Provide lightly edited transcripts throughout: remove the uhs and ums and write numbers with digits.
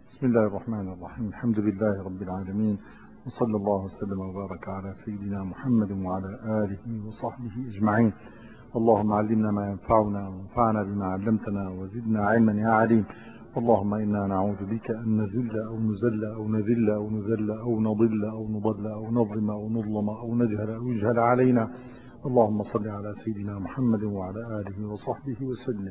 بسم الله الرحمن الرحيم. الحمد لله رب العالمين، وصلى الله وسلم وبارك على سيدنا محمد وعلى آله وصحبه أجمعين. اللهم علمنا ما ينفعنا وانفعنا بما علمتنا وزدنا علما يا عليم. اللهم إنا نعوذ بك أن نزل أو نزل أو نذل أو نذل أو نضل أو نضل أو نظلم أو نظلم أو نجهل أو يجهل علينا. اللهم صل على سيدنا محمد وعلى آله وصحبه وسلم.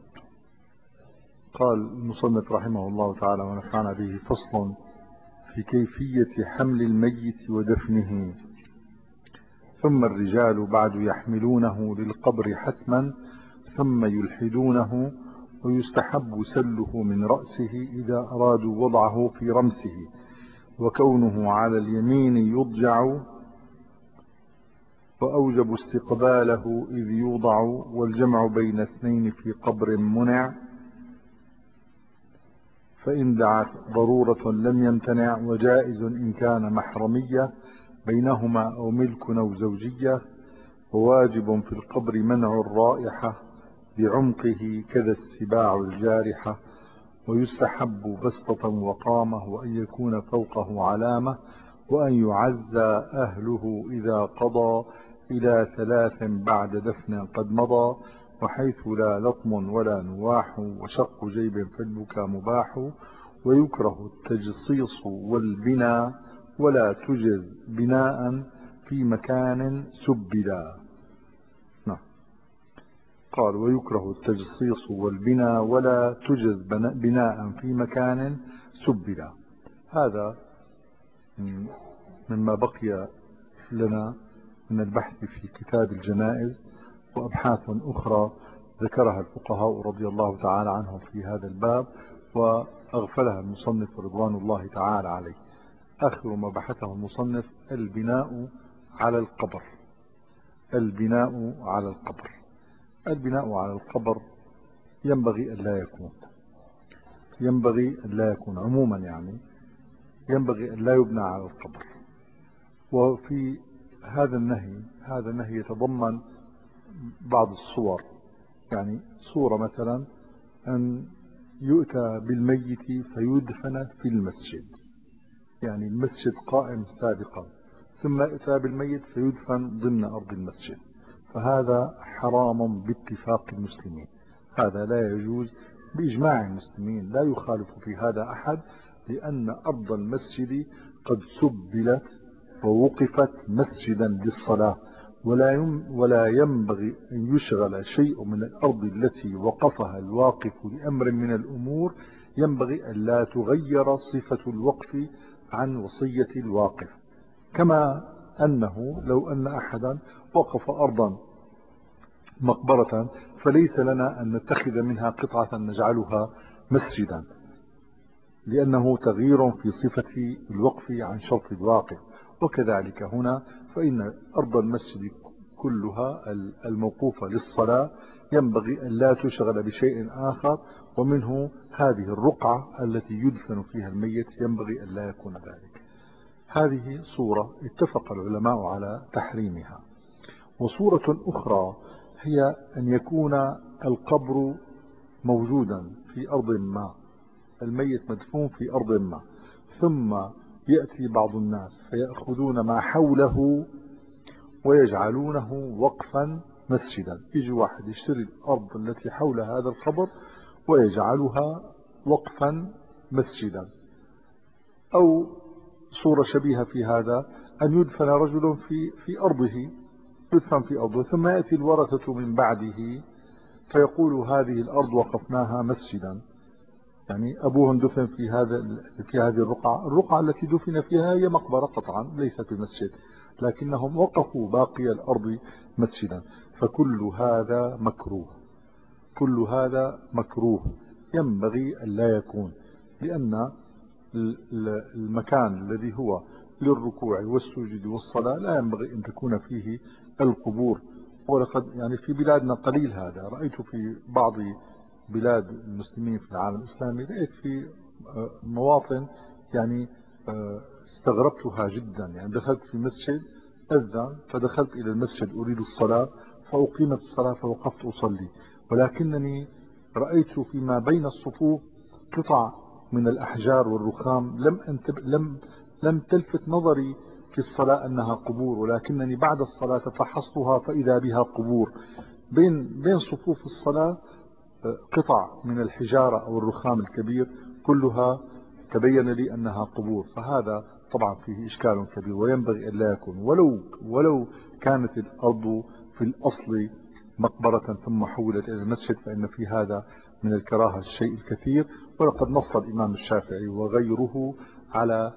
قال المصنف رحمه الله تعالى ونفعنا به: فصل في كيفية حمل الميت ودفنه. ثم الرجال بعد يحملونه للقبر حتما، ثم يلحدونه، ويستحب سله من رأسه إذا أرادوا وضعه في رمسه، وكونه على اليمين يضجع، وأوجب استقباله إذ يوضع، والجمع بين اثنين في قبر منع، فإن دعت ضرورة لم يمتنع، وجائز إن كان محرمية بينهما أو ملك أو زوجية، وواجب في القبر منع الرائحة بعمقه كذا السباع الجارحة، ويستحب بسطة وقامة، وأن يكون فوقه علامة، وأن يعزى أهله إذا قضى إلى 3 بعد دفن قد مضى، وحيث لا لطم ولا نواح وشق جيب فالبكى مباح، ويكره التجصيص والبناء ولا تجز بناء في مكان سبلا. قال: ويكره التجصيص والبناء ولا تجز بناء في مكان سبلا. هذا مما بقي لنا من البحث في كتاب الجنائز، وأبحاث أخرى ذكرها الفقهاء رضي الله تعالى عنهم في هذا الباب، وأغفلها المصنف رضوان الله تعالى عليه. آخر ما بحثه المصنف البناء على القبر. البناء على القبر. البناء على القبر ينبغي أن لا يكون عموما، يعني ينبغي أن لا يبنى على القبر. وفي هذا النهي يتضمن بعض الصور، يعني صورة مثلا أن يؤتى بالميت فيدفن في المسجد، يعني المسجد قائم سابقا، ثم يؤتى بالميت فيدفن ضمن أرض المسجد، فهذا حرام باتفاق المسلمين. هذا لا يجوز بإجماع المسلمين، لا يخالف في هذا أحد، لأن أرض المسجد قد سبلت ووقفت مسجدا للصلاة، ولا ينبغي أن يشغل شيء من الأرض التي وقفها الواقف لأمر من الأمور، ينبغي أن لا تغير صفة الوقف عن وصية الواقف. كما أنه لو أن أحدا وقف أرضا مقبرة فليس لنا أن نتخذ منها قطعة نجعلها مسجدا، لأنه تغيير في صفة الوقف عن شرط الواقف. وكذلك هنا، فإن أرض المسجد كلها الموقوفة للصلاة ينبغي أن لا تشغل بشيء آخر، ومنه هذه الرقعة التي يدفن فيها الميت ينبغي أن لا يكون ذلك. هذه صورة اتفق العلماء على تحريمها. وصورة أخرى هي أن يكون القبر موجودا في أرض ما، الميت مدفون في أرض ما، ثم يأتي بعض الناس فيأخذون ما حوله ويجعلونه وقفا مسجدا. يجي واحد يشتري الأرض التي حول هذا القبر ويجعلها وقفا مسجدا. أو صورة شبيهة في هذا أن يدفن رجل في أرضه، يدفن في أرضه، ثم يأتي الورثة من بعده فيقول هذه الأرض وقفناها مسجدا، يعني أبوه دفن في هذه الرقعة التي دفن فيها هي مقبرة قطعا ليست بمسجد، لكنهم وقفوا باقي الأرض مسجدا. فكل هذا مكروه، كل هذا مكروه ينبغي أن لا يكون، لأن المكان الذي هو للركوع والسجود والصلاة لا ينبغي أن تكون فيه القبور. ولقد يعني في بلادنا قليل هذا، رأيت في بعض بلاد المسلمين في العالم الإسلامي، رأيت في مواطن يعني استغربتها جدا. يعني دخلت في مسجد أذن، فدخلت إلى المسجد أريد الصلاة، فأقيمت الصلاة فوقفت أصلي، ولكنني رأيت فيما بين الصفوف قطع من الأحجار والرخام لم تلفت نظري في الصلاة أنها قبور، ولكنني بعد الصلاة فحصتها فإذا بها قبور. بين صفوف الصلاة قطع من الحجارة أو الرخام الكبير كلها تبين لي أنها قبور، فهذا طبعا فيه إشكال كبير، وينبغي أن لا يكون. ولو كانت الأرض في الأصل مقبرة ثم حولت إلى المسجد فإن في هذا من الكراهة الشيء الكثير، ولقد نص الإمام الشافعي وغيره على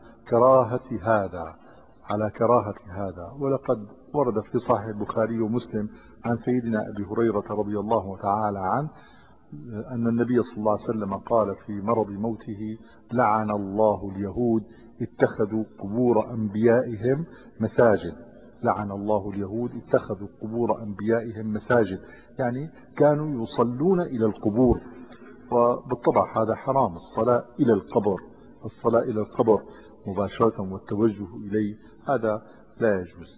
كراهة هذا. ولقد ورد في صحيح البخاري ومسلم عن سيدنا أبي هريرة رضي الله تعالى عنه أن النبي صلى الله عليه وسلم قال في مرض موته: لعن الله اليهود اتخذوا قبور أنبيائهم مساجد. لعن الله اليهود اتخذوا قبور أنبيائهم مساجد، يعني كانوا يصلون إلى القبور، وبالطبع هذا حرام. الصلاة إلى القبر مباشرة والتوجه إليه هذا لا يجوز.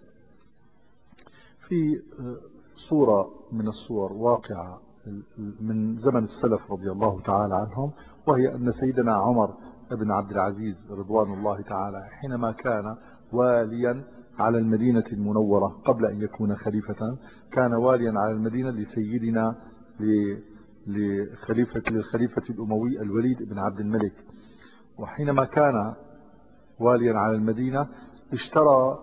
في صورة من الصور واقعة من زمن السلف رضي الله تعالى عنهم، وهي أن سيدنا عمر بن عبد العزيز رضوان الله تعالى حينما كان واليا على المدينة المنورة قبل أن يكون خليفة، كان واليا على المدينة لسيدنا للخليفة الأموي الوليد بن عبد الملك. وحينما كان واليا على المدينة اشترى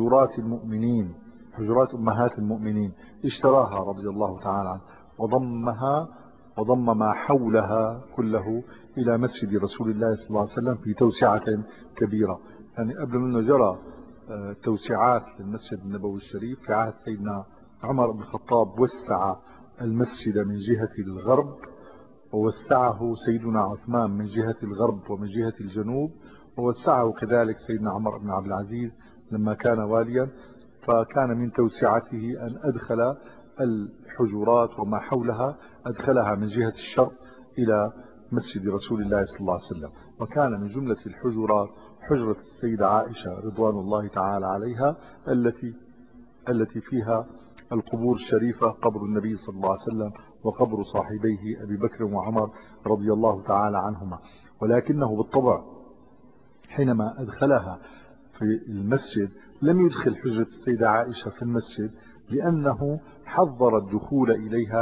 حجرات أمهات المؤمنين، اشتراها رضي الله تعالى عنه وضم ما حولها كله إلى مسجد رسول الله صلى الله عليه وسلم في توسعة كبيرة. يعني قبل منه جرى توسعات للمسجد النبوي الشريف في عهد سيدنا عمر بن الخطاب، وسع المسجد من جهة الغرب، ووسعه سيدنا عثمان من جهة الغرب ومن جهة الجنوب، ووسعه كذلك سيدنا عمر بن عبد العزيز لما كان واليا. فكان من توسعته أن أدخل الحجرات وما حولها أدخلها من جهة الشرق إلى مسجد رسول الله صلى الله عليه وسلم. وكان من جملة الحجرات حجرة السيدة عائشة رضوان الله تعالى عليها التي فيها القبور الشريفة، قبر النبي صلى الله عليه وسلم وقبر صاحبيه أبي بكر وعمر رضي الله تعالى عنهما. ولكنه بالطبع حينما أدخلها في المسجد لم يدخل حجرة السيدة عائشة في المسجد، لأنه حظر الدخول إليها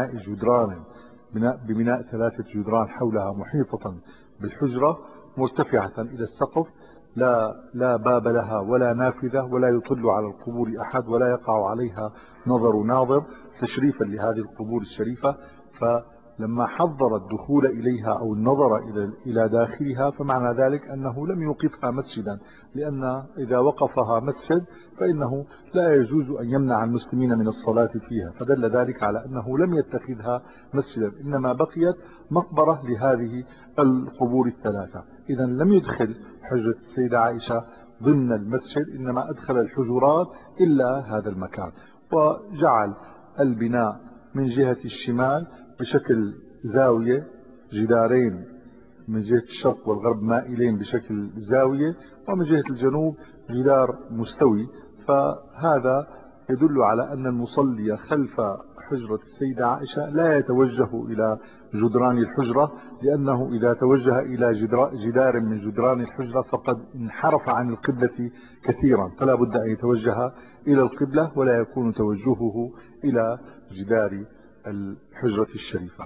ببناء 3 جدران حولها محيطة بالحجرة مرتفعة إلى السقف، لا باب لها ولا نافذة، ولا يطل على القبور أحد، ولا يقع عليها ناظر تشريفا لهذه القبور الشريفة. فلما حظر الدخول إليها أو النظر إلى داخلها فمعنى ذلك أنه لم يوقفها مسجدا، لأن إذا وقفها مسجد فإنه لا يجوز أن يمنع المسلمين من الصلاة فيها، فدل ذلك على أنه لم يتخذها مسجدا، إنما بقيت مقبرة لهذه القبور ال3. إذا لم يدخل حجرة السيدة عائشة ضمن المسجد، إنما أدخل الحجرات إلا هذا المكان، وجعل البناء من جهة الشمال بشكل زاوية، جدارين من جهة الشرق والغرب مائلين بشكل زاوية، ومن جهة الجنوب جدار مستوي. فهذا يدل على أن المصلي خلف حجرة السيدة عائشة لا يتوجه إلى جدران الحجرة، لأنه إذا توجه إلى جدار من جدران الحجرة فقد انحرف عن القبلة كثيرا، فلا بد أن يتوجه إلى القبلة ولا يكون توجهه إلى جدار الحجرة الشريفة.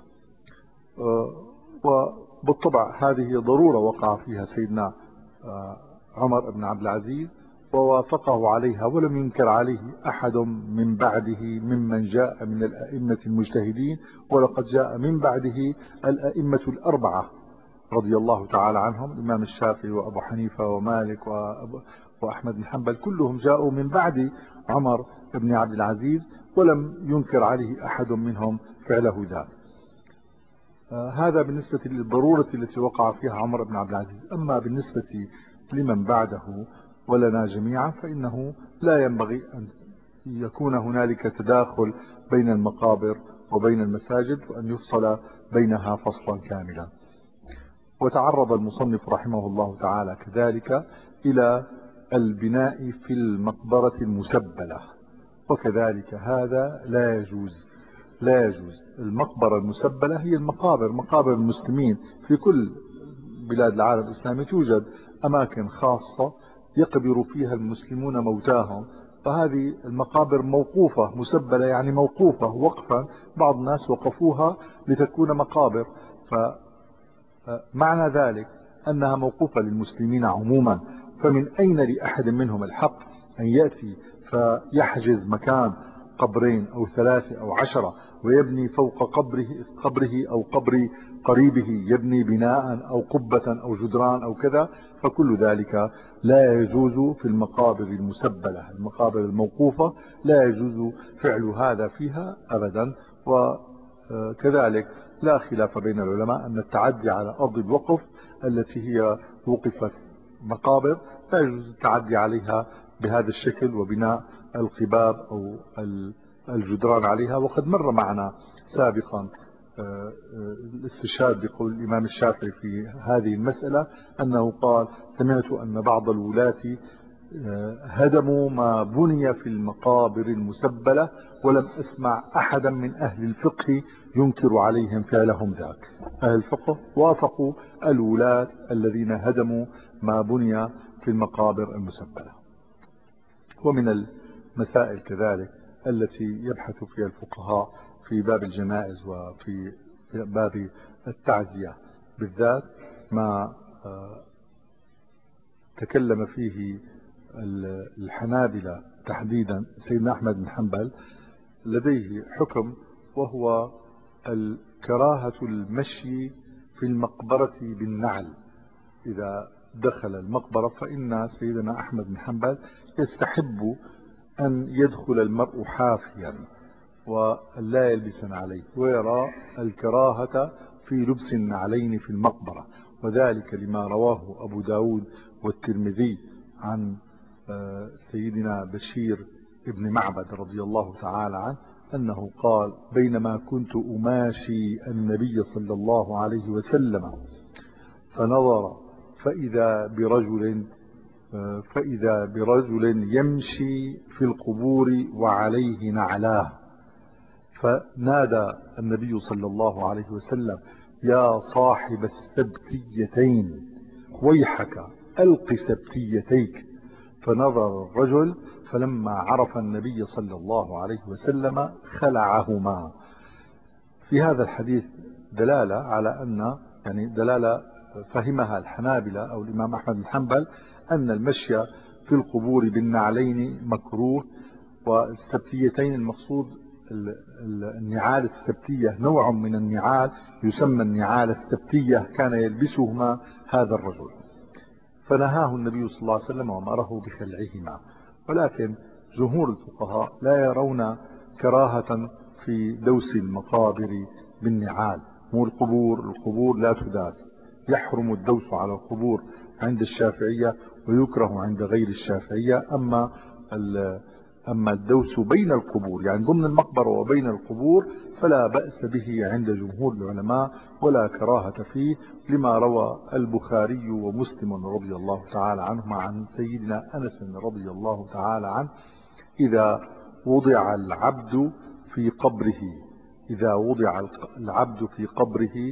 وبالطبع هذه ضرورة وقع فيها سيدنا عمر بن عبد العزيز ووافقه عليها، ولم ينكر عليه أحد من بعده ممن جاء من الأئمة المجتهدين. ولقد جاء من بعده الأئمة ال4 رضي الله تعالى عنهم، الإمام الشافعي وأبو حنيفة ومالك وأحمد بن حنبل، كلهم جاءوا من بعد عمر بن عبد العزيز ولم ينكر عليه أحد منهم فعله ذلك. هذا بالنسبة للضرورة التي وقع فيها عمر بن عبد العزيز. أما بالنسبة لمن بعده ولنا جميعا فإنه لا ينبغي أن يكون هنالك تداخل بين المقابر وبين المساجد، وأن يفصل بينها فصلا كاملا. وتعرض المصنف رحمه الله تعالى كذلك إلى البناء في المقبرة المسبلة، وكذلك هذا لا يجوز. المقبرة المسبلة هي مقابر المسلمين في كل بلاد العالم الإسلامي توجد أماكن خاصة يقبر فيها المسلمون موتاهم، فهذه المقابر موقوفة، مسبلة يعني موقوفة وقفا، بعض الناس وقفوها لتكون مقابر، فمعنى ذلك أنها موقوفة للمسلمين عموما. فمن أين لأحد منهم الحق أن يأتي فيحجز مكان قبرين أو 3 أو 10 ويبني فوق قبره أو قبر قريبه، يبني بناء أو قبة أو جدران أو كذا؟ فكل ذلك لا يجوز في المقابر المسبلة، المقابر الموقوفة لا يجوز فعل هذا فيها أبدا. وكذلك لا خلاف بين العلماء أن التعدي على أرض الوقف التي هي وقفت مقابر لا يجوز التعدي عليها بهذا الشكل وبناء القباب أو الجدران عليها. وقد مر معنا سابقا الاستشهاد بقول الإمام الشافعي في هذه المسألة، أنه قال: سمعت أن بعض الولاة هدموا ما بني في المقابر المسبلة، ولم أسمع أحدا من أهل الفقه ينكر عليهم فعلهم ذاك. أهل الفقه وافقوا الولاة الذين هدموا ما بني في المقابر المسبلة. ومن المسائل كذلك التي يبحث فيها الفقهاء في باب الجنائز وفي باب التعزية بالذات ما تكلم فيه الحنابلة تحديدا سيدنا أحمد بن حنبل، لديه حكم وهو كراهة المشي في المقبرة بالنعل. إذا دخل المقبرة فإن سيدنا أحمد بن حنبل يستحب أن يدخل المرء حافيا ولا يلبس عليه، ويرى الكراهة في لبس النعلين في المقبرة، وذلك لما رواه أبو داود والترمذي عن سيدنا بشير ابن معبد رضي الله تعالى عنه أنه قال: بينما كنت أماشي النبي صلى الله عليه وسلم فنظر فإذا برجل يمشي في القبور وعليه نعلاه، فنادى النبي صلى الله عليه وسلم: يا صاحب السبتيتين ويحك ألق سبتيتيك. فنظر الرجل فلما عرف النبي صلى الله عليه وسلم خلعهما. في هذا الحديث دلالة على أن دلالة فهمها الحنابلة أو الإمام أحمد بن حنبل أن المشي في القبور بالنعلين مكروه. والسبتيتين المقصود النعال السبتية، نوع من النعال يسمى النعال السبتية كان يلبسهما هذا الرجل، فنهاه النبي صلى الله عليه وسلم وأمره بخلعهما. ولكن جمهور الفقهاء لا يرون كراهة في دوس المقابر بالنعال. مو القبور لا تداس، يحرم الدوس على القبور عند الشافعية ويكره عند غير الشافعية. أما الدوس بين القبور يعني ضمن المقبرة وبين القبور فلا بأس به عند جمهور العلماء ولا كراهة فيه، لما روى البخاري ومسلم رضي الله تعالى عنهما عن سيدنا أنس رضي الله تعالى عنه: إذا وضع العبد في قبره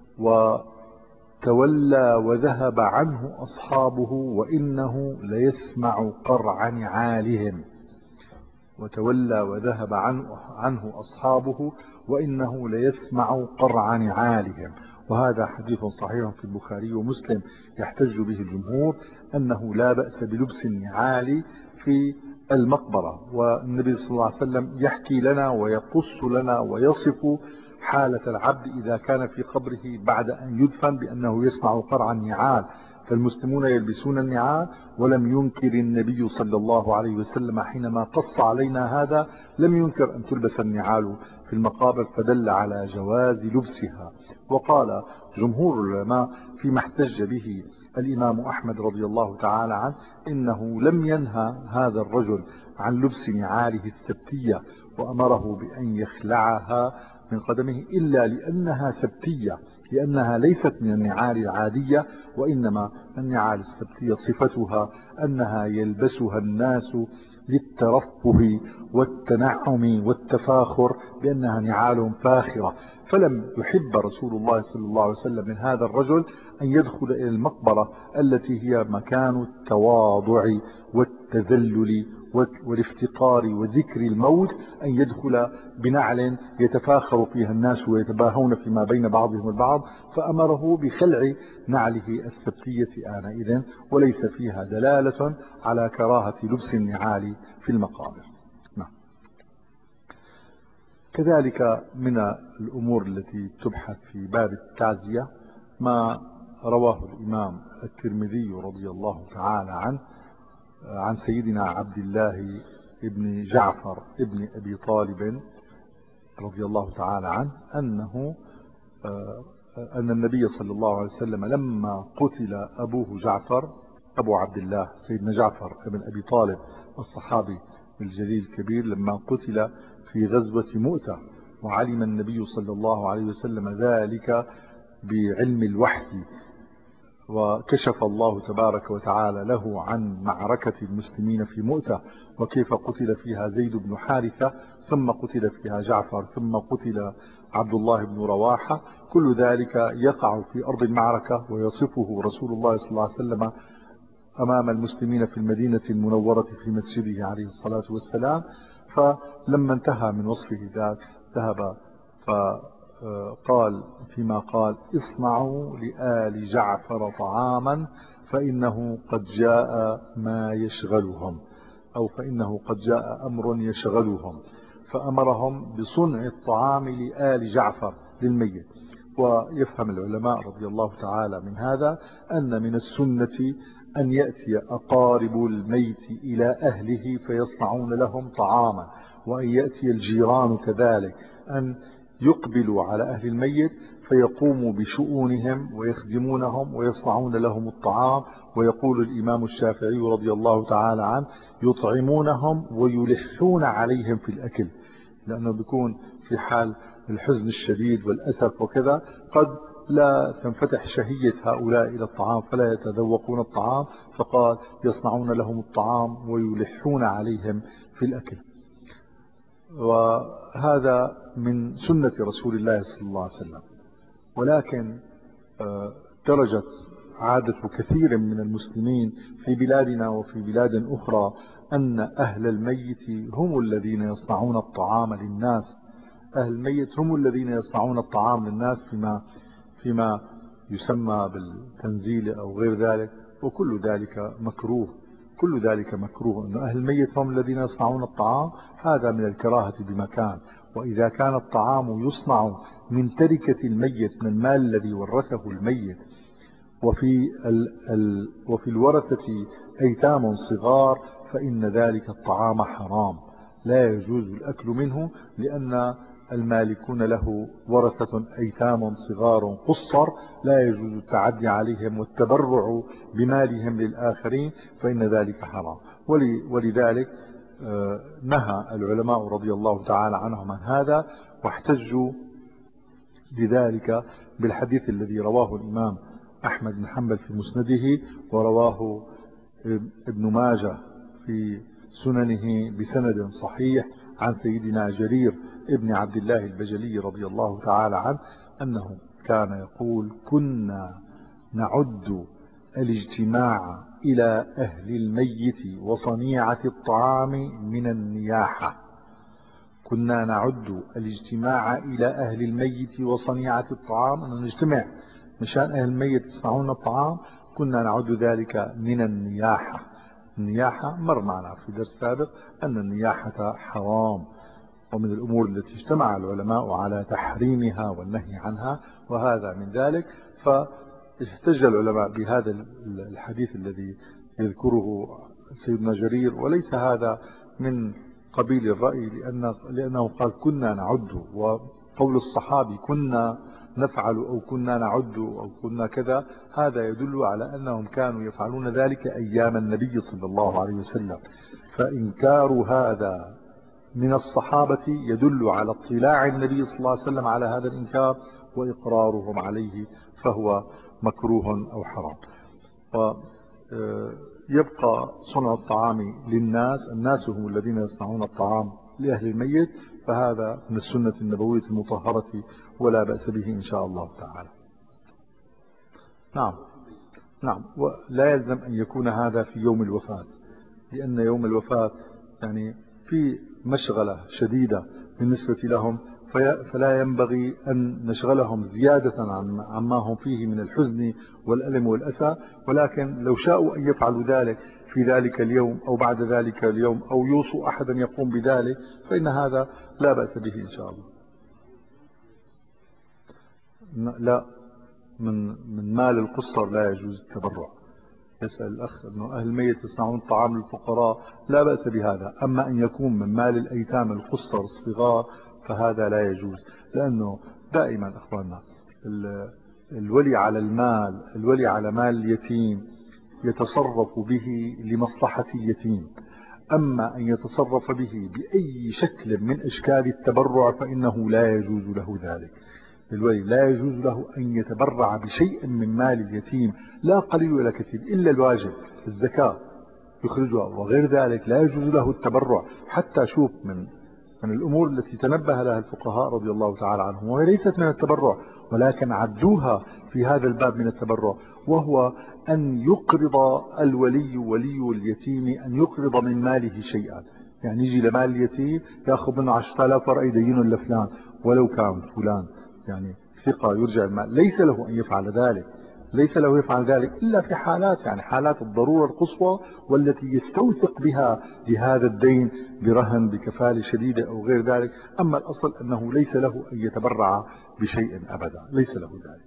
وتولى وذهب عنه أصحابه وإنه ليسمع قرع نعالهم، وتولى وذهب عنه أصحابه وإنه ليسمع قرع نعالهم. وهذا حديث صحيح في البخاري ومسلم يحتج به الجمهور أنه لا بأس بلبس النعال في المقبرة. والنبي صلى الله عليه وسلم يحكي لنا ويقص لنا ويصف حالة العبد إذا كان في قبره بعد أن يدفن بأنه يسمع قرع النعال، فالمسلمون يلبسون النعال. ولم ينكر النبي صلى الله عليه وسلم حينما قص علينا هذا لم ينكر أن تلبس النعال في المقابر، فدل على جواز لبسها. وقال جمهور العلماء فيما احتج به الإمام أحمد رضي الله تعالى عنه إنه لم ينهى هذا الرجل عن لبس نعاله السبتية وأمره بأن يخلعها من قدمه إلا لأنها سبتية، لأنها ليست من النعال العادية، وإنما النعال السبتية صفتها أنها يلبسها الناس للترفه والتنعم والتفاخر بأنها نعال فاخرة. فلم يحب رسول الله صلى الله عليه وسلم من هذا الرجل أن يدخل إلى المقبرة التي هي مكان التواضع والتذلل والافتقار وذكر الموت، أن يدخل بنعل يتفاخر فيها الناس ويتباهون فيما بين بعضهم البعض، فأمره بخلع نعله السبتية آنئذ، وليس فيها دلالة على كراهة لبس النعال في المقابر. نعم. كذلك من الأمور التي تبحث في باب التعزية ما رواه الإمام الترمذي رضي الله تعالى عنه عن سيدنا عبد الله بن جعفر بن أبي طالب رضي الله تعالى عنه أن النبي صلى الله عليه وسلم لما قتل أبوه جعفر، أبو عبد الله سيدنا جعفر بن أبي طالب الصحابي الجليل الكبير، لما قتل في غزوة مؤتة، وعلم النبي صلى الله عليه وسلم ذلك بعلم الوحي، وكشف الله تبارك وتعالى له عن معركة المسلمين في مؤتة وكيف قتل فيها زيد بن حارثة، ثم قتل فيها جعفر، ثم قتل عبد الله بن رواحة. كل ذلك يقع في أرض المعركة ويصفه رسول الله صلى الله عليه وسلم أمام المسلمين في المدينة المنورة في مسجده عليه الصلاة والسلام. فلما انتهى من وصفه ذاك ذهب فقال فيما قال: اصنعوا لآل جعفر طعاما فإنه قد جاء ما يشغلهم، أو فإنه قد جاء أمر يشغلهم، فأمرهم بصنع الطعام لآل جعفر للميت. ويفهم العلماء رضي الله تعالى من هذا أن من السنة أن يأتي أقارب الميت إلى أهله فيصنعون لهم طعاما، وأن يأتي الجيران كذلك أن يقبلوا على أهل الميت فيقوموا بشؤونهم ويخدمونهم ويصنعون لهم الطعام. ويقول الإمام الشافعي رضي الله تعالى عنه: يطعمونهم ويلحون عليهم في الأكل، لأنه بيكون في حال الحزن الشديد والأسف وكذا قد لا تنفتح شهية هؤلاء إلى الطعام فلا يتذوقون الطعام، فقال: يصنعون لهم الطعام ويلحون عليهم في الأكل. وهذا من سنة رسول الله صلى الله عليه وسلم. ولكن درجت عادة كثير من المسلمين في بلادنا وفي بلاد أخرى أن أهل الميت هم الذين يصنعون الطعام للناس. أهل الميت هم الذين يصنعون الطعام للناس فيما يسمى بالتنزيل أو غير ذلك، وكل ذلك مكروه. كل ذلك مكروه. أن أهل الميت هم الذين يصنعون الطعام، هذا من الكراهة بمكان. وإذا كان الطعام يصنع من تركة الميت، من المال الذي ورثه الميت، وفي الورثة أيتام صغار، فإن ذلك الطعام حرام، لا يجوز الأكل منه، لأن المالكون له ورثة أيتام صغار قصر، لا يجوز التعدي عليهم والتبرع بمالهم للآخرين، فإن ذلك حرام. ولذلك نهى العلماء رضي الله تعالى عنهم عن هذا، واحتجوا لذلك بالحديث الذي رواه الإمام أحمد بن حنبل في مسنده، ورواه ابن ماجه في سننه بسند صحيح عن سيدنا جرير ابن عبد الله البجلي رضي الله تعالى عنه أنه كان يقول: كنا نعد الاجتماع إلى أهل الميت وصنيعة الطعام من النياحة. كنا نعد الاجتماع إلى أهل الميت وصنيعة الطعام، أن نجتمع مشان أهل الميت يصنعون الطعام، كنا نعد ذلك من النياحة. النياحة مر معنا في درس سابق أن النياحة حرام، ومن الأمور التي اجتمع العلماء على تحريمها والنهي عنها، وهذا من ذلك. فاحتج العلماء بهذا الحديث الذي يذكره سيدنا جرير، وليس هذا من قبيل الرأي، لأنه قال: كنا نعد، وقول الصحابي كنا نفعل أو كنا نعد أو كنا كذا، هذا يدل على أنهم كانوا يفعلون ذلك أيام النبي صلى الله عليه وسلم. فإنكار هذا من الصحابة يدل على اطلاع النبي صلى الله عليه وسلم على هذا الإنكار وإقرارهم عليه، فهو مكروه أو حرام. يبقى صنع الطعام للناس، الناس هم الذين يصنعون الطعام لأهل الميت، فهذا من السنة النبوية المطهرة ولا بأس به إن شاء الله تعالى. نعم نعم. ولا يلزم أن يكون هذا في يوم الوفاة، لأن يوم الوفاة يعني في مشغلة شديدة بالنسبة لهم، فلا ينبغي أن نشغلهم زيادة عما هم فيه من الحزن والألم والأسى، ولكن لو شاءوا أن يفعلوا ذلك في ذلك اليوم أو بعد ذلك اليوم أو يوصوا أحدا يقوم بذلك فإن هذا لا بأس به إن شاء الله. لا، من مال القصر لا يجوز التبرع. يسأل الأخ أنه أهل الميت يصنعون طعام للفقراء، لا بأس بهذا. أما أن يكون من مال الأيتام القصر الصغار فهذا لا يجوز، لأنه دائما أخواننا الولي على المال، الولي على مال اليتيم يتصرف به لمصلحة اليتيم، أما أن يتصرف به بأي شكل من أشكال التبرع فإنه لا يجوز له ذلك. الولي لا يجوز له أن يتبرع بشيء من مال اليتيم، لا قليل ولا كثير، إلا الواجب الزكاة يخرجها، وغير ذلك لا يجوز له التبرع. حتى شوف من الأمور التي تنبه لها الفقهاء رضي الله تعالى عنهم، وهي ليست من التبرع ولكن عدوها في هذا الباب من التبرع، وهو أن يقرض الولي ولي اليتيم أن يقرض من ماله شيئا. يعني يجي لمال اليتيم يأخذ منه 10,000 ورقة يدينهم لفلان ولو كان فلان يعني ثقة يرجع المال، ليس له أن يفعل ذلك، ليس له يفعل ذلك إلا في حالات، يعني حالات الضرورة القصوى والتي يستوثق بها لهذا الدين برهن بكفالة شديدة أو غير ذلك. أما الأصل أنه ليس له أن يتبرع بشيء أبدا، ليس له ذلك.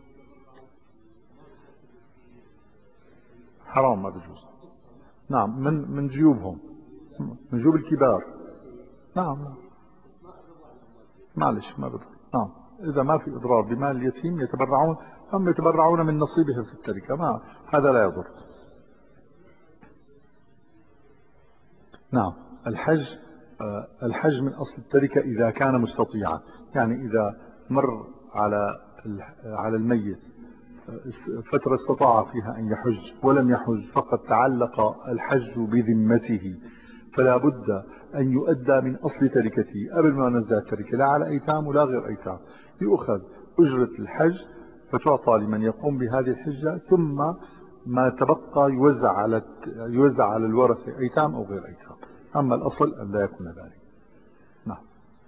حرام، ما بجوز. نعم، من جيوبهم، من جيوب الكبار. نعم نعم، معلش ما بضر. نعم، إذا ما في إضرار بمال اليتيم يتبرعون، هم يتبرعون من نصيبهم في التركة، ما هذا لا يضر. نعم. الحج الحج من أصل التركة إذا كان مستطيعا، يعني إذا مر على الميت فترة استطاع فيها أن يحج ولم يحج فقد تعلق الحج بذمته، فلا بد أن يؤدى من أصل تركته قبل ما ننزع التركة، لا على أيتام ولا غير أيتام. يؤخذ أجرة الحج فتعطى لمن يقوم بهذه الحجة، ثم ما تبقى يوزع على الورثة أيتام أو غير أيتام. أما الأصل أن لا يكون ذلك. نعم.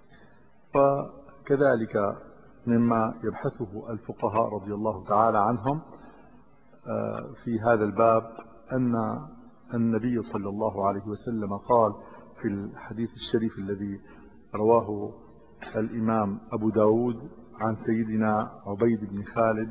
وكذلك مما يبحثه الفقهاء رضي الله تعالى عنهم في هذا الباب أن النبي صلى الله عليه وسلم قال في الحديث الشريف الذي رواه الإمام أبو داود عن سيدنا عبيد بن خالد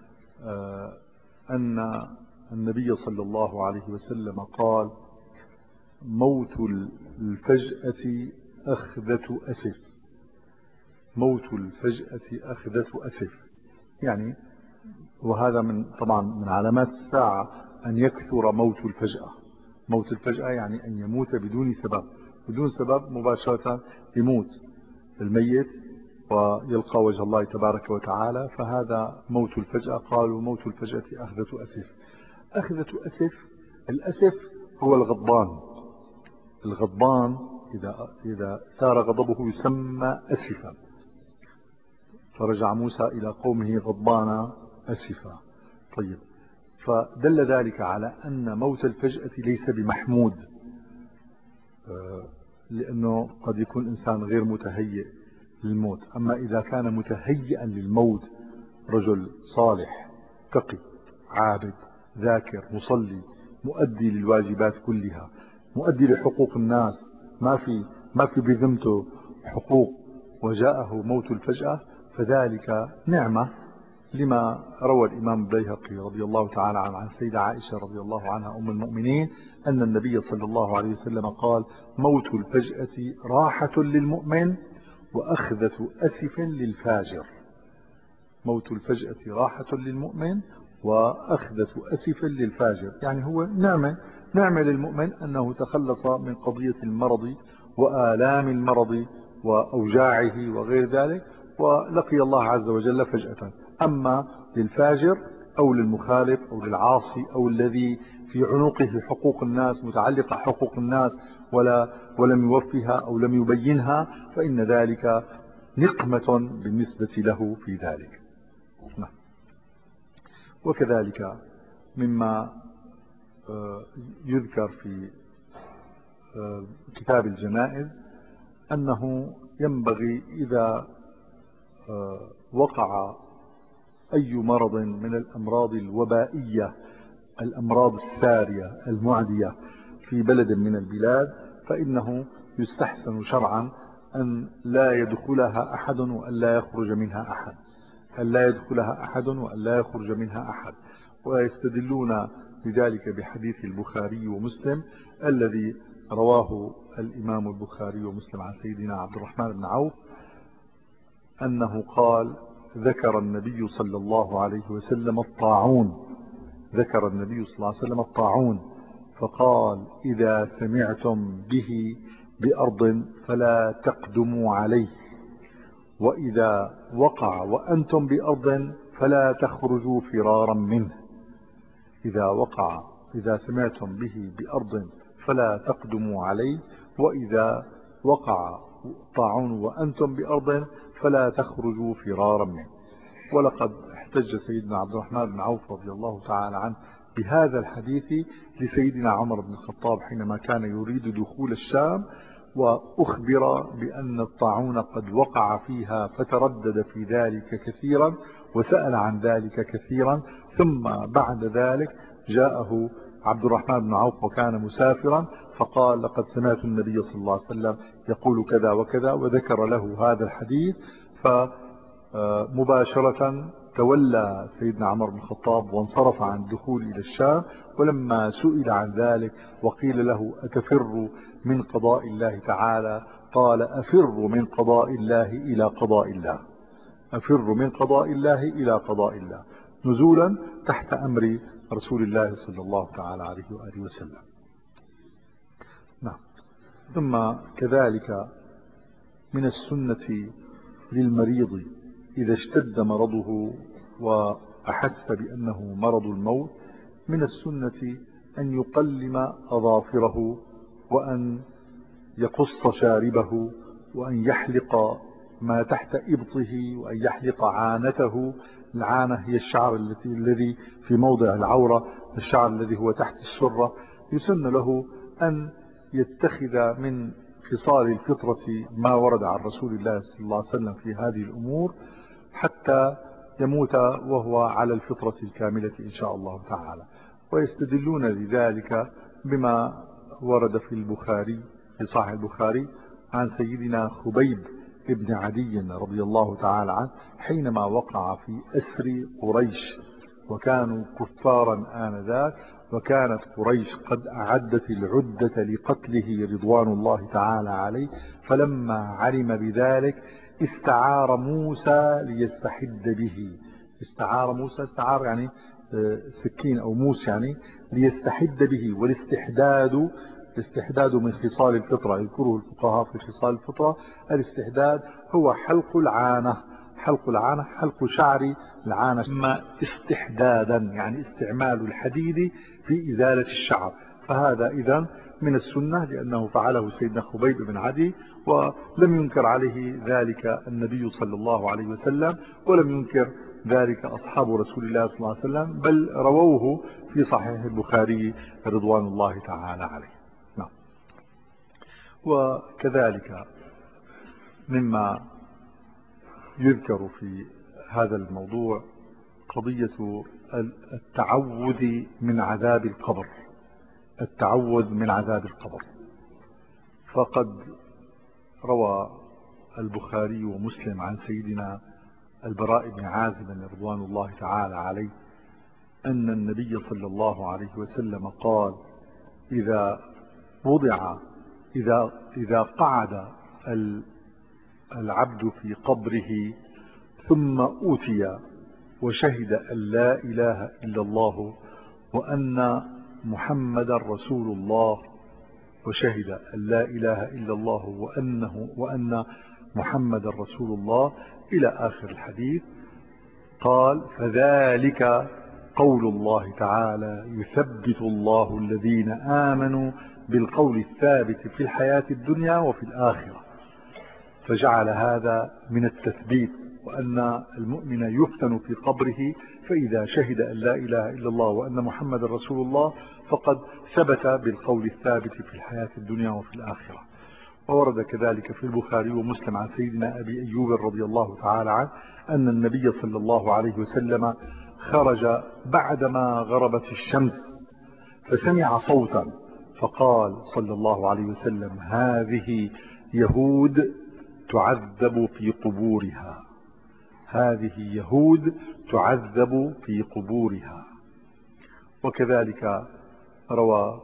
أن النبي صلى الله عليه وسلم قال: موت الفجأة أخذة أسف. موت الفجأة أخذة أسف، يعني وهذا طبعا من علامات الساعة أن يكثر موت الفجأة. موت الفجأة يعني أن يموت بدون سبب، بدون سبب مباشرة يموت الميت ويلقى وجه الله تبارك وتعالى، فهذا موت الفجأة. قالوا موت الفجأة أخذة أسف. أخذة أسف، الأسف هو الغضبان. الغضبان إذا ثار غضبه يسمى أسفا. فرجع موسى إلى قومه غضبان أسفا. طيب، فدل ذلك على أن موت الفجأة ليس بمحمود، لأنه قد يكون إنسان غير متهيئ للموت. أما إذا كان متهيئا للموت، رجل صالح تقي عابد ذاكر مصلي مؤدي للواجبات كلها، مؤدي لحقوق الناس، ما في بذمته حقوق، وجاءه موت الفجأة، فذلك نعمة. لما روى الإمام البيهقي رضي الله تعالى عنه عن سيدة عائشة رضي الله عنها أم المؤمنين أن النبي صلى الله عليه وسلم قال: موت الفجأة راحة للمؤمن وأخذة أسف للفاجر. موت الفجأة راحة للمؤمن وأخذة أسف للفاجر، يعني هو نعمة للمؤمن أنه تخلص من قضية المرض وآلام المرض وأوجاعه وغير ذلك ولقي الله عز وجل فجأة. أما للفاجر أو للمخالف أو للعاصي أو الذي في عنقه حقوق الناس متعلقة حقوق الناس ولم يوفها أو لم يبينها، فإن ذلك نقمة بالنسبة له في ذلك. نعم. وكذلك مما يذكر في كتاب الجنائز أنه ينبغي إذا وقع أي مرض من الأمراض الوبائية، الأمراض السارية المعدية في بلد من البلاد، فإنه يستحسن شرعا أن لا يدخلها أحد وأن لا يخرج منها أحد، أن لا يدخلها أحد وأن لا يخرج منها أحد. ويستدلون لذلك بحديث البخاري ومسلم الذي رواه الإمام البخاري ومسلم عن سيدنا عبد الرحمن بن عوف أنه قال: ذكر النبي صلى الله عليه وسلم الطاعون، ذكر النبي صلى الله عليه وسلم الطاعون فقال: إذا سمعتم به بأرض فلا تقدموا عليه، وإذا وقع وأنتم بأرض فلا تخرجوا فرارا منه. إذا سمعتم به بأرض فلا تقدموا عليه، وإذا وقع طاعون وأنتم بأرض فلا تخرجوا فرارا منه. ولقد احتج سيدنا عبد الرحمن بن عوف رضي الله تعالى عنه بهذا الحديث لسيدنا عمر بن الخطاب حينما كان يريد دخول الشام، وأخبر بأن الطاعون قد وقع فيها فتردد في ذلك كثيرا وسأل عن ذلك كثيرا، ثم بعد ذلك جاءه عبد الرحمن بن عوف وكان مسافرا فقال: لقد سمعت النبي صلى الله عليه وسلم يقول كذا وكذا، وذكر له هذا الحديث. فمباشرة تولى سيدنا عمر بن الخطاب وانصرف عن الدخول إلى الشام. ولما سئل عن ذلك وقيل له: أتفر من قضاء الله تعالى؟ قال: أفر من قضاء الله إلى قضاء الله، أفر من قضاء الله إلى قضاء الله، نزولا تحت أمر رسول الله صلى الله تعالى عليه وآله وسلم. نعم. ثم كذلك من السنة للمريض إذا اشتد مرضه وأحس بأنه مرض الموت، من السنة أن يقلم أظافره، وأن يقص شاربه، وأن يحلق ما تحت إبطه، وأن يحلق عانته. العانة هي الشعر الذي في موضع العورة، الشعر الذي هو تحت السرة. يسن له أن يتخذ من خصال الفطرة ما ورد عن رسول الله صلى الله عليه وسلم في هذه الأمور حتى يموت وهو على الفطرة الكاملة إن شاء الله تعالى. ويستدلون لذلك بما ورد في البخاري، في صحيح البخاري، عن سيدنا خبيب ابن عدي رضي الله تعالى عنه حينما وقع في أسر قريش، وكانوا كفارا آنذاك، وكانت قريش قد أعدت العدة لقتله رضوان الله تعالى عليه. فلما علم بذلك استعار موسى ليستحد به. استعار موسى، استعار يعني سكين أو موس، يعني ليستحد به. والاستحداد من خصال الفطرة، يذكره الفقهاء في خصال الفطرة. الاستحداد هو حلق العانة، حلق العانة، حلق شعر العانة، ما استحدادا يعني استعمال الحديد في إزالة الشعر. فهذا إذن من السنة لأنه فعله سيدنا خبيب بن عدي، ولم ينكر عليه ذلك النبي صلى الله عليه وسلم، ولم ينكر ذلك أصحاب رسول الله صلى الله عليه وسلم، بل رووه في صحيح البخاري رضوان الله تعالى عليه. نعم. وكذلك مما يذكر في هذا الموضوع قضية التعوذ من عذاب القبر، التعوذ من عذاب القبر. فقد روى البخاري ومسلم عن سيدنا البراء بن عازب رضوان الله تعالى عليه أن النبي صلى الله عليه وسلم قال: إذا قعد العبد في قبره ثم أوتي وشهد أن لا إله إلا الله وأن محمد رسول الله، وشهد أن لا إله إلا الله وأن محمد رسول الله إلى آخر الحديث، قال: فذلك قول الله تعالى: يثبت الله الذين آمنوا بالقول الثابت في الحياة الدنيا وفي الآخرة، فجعل هذا من التثبيت، وأن المؤمن يفتن في قبره، فإذا شهد أن لا إله إلا الله وأن محمد رسول الله فقد ثبت بالقول الثابت في الحياة الدنيا وفي الآخرة. وورد كذلك في البخاري ومسلم عن سيدنا أبي أيوب رضي الله تعالى عنه أن النبي صلى الله عليه وسلم خرج بعدما غربت الشمس فسمع صوتا فقال صلى الله عليه وسلم: هذه يهود تعذب في قبورها، هذه يهود تعذب في قبورها. وكذلك روى